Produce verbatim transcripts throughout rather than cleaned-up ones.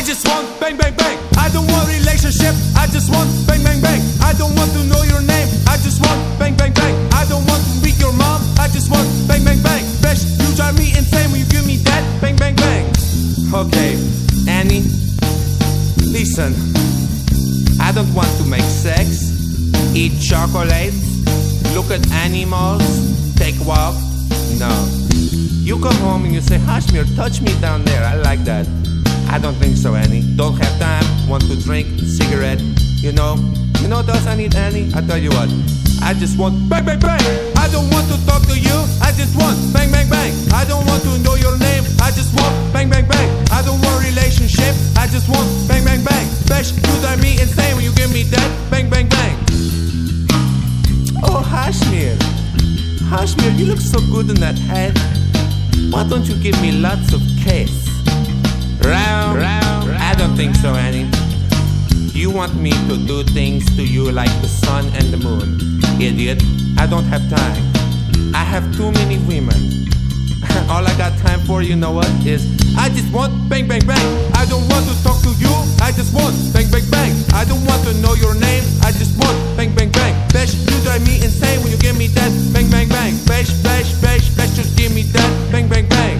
just want bang bang bang. I don't want relationship, I just want bang bang bang. I don't want to know your name, I just want bang bang bang. I don't want to be your mom, I just want bang bang bang. Bitch, you drive me insane when you give me that bang bang bang. Okay, Annie, listen, I don't want to make sex, eat chocolate, look at animals, take walk. No, you come home and you say, Hashmir, touch me down there, I like that. I don't think so, Annie. Don't have time, want to drink, cigarette. You know, you know does I need Annie? I tell you what, I just want bang bang bang. I don't want to talk to you, I just want bang bang bang. I don't want to know your name, I just want bang bang bang. I don't want relationship, I just want bang bang bang. Bitch, you drive me insane when you give me that bang bang bang. Oh, Hashmir, Hashmir, you look so good in that hat. Why don't you give me lots of kiss? Round, round, round. I don't think so, Annie. You want me to do things to you like the sun and the moon. Idiot, I don't have time. I have too many women. All I got time for, you know what, is I just want bang bang bang. I don't want to talk to you, I just want bang bang bang. I don't want to know your name, I just want bang bang bang. Bitch, you drive me insane when you give me that bang bang bang. Bitch, bitch, bitch, bitch, just give me that bang bang bang.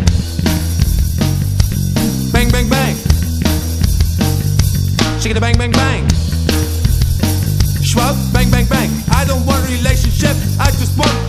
Bang bang bang. Shake it bang bang bang. Schwab, bang bang bang. I don't want a relationship, I just want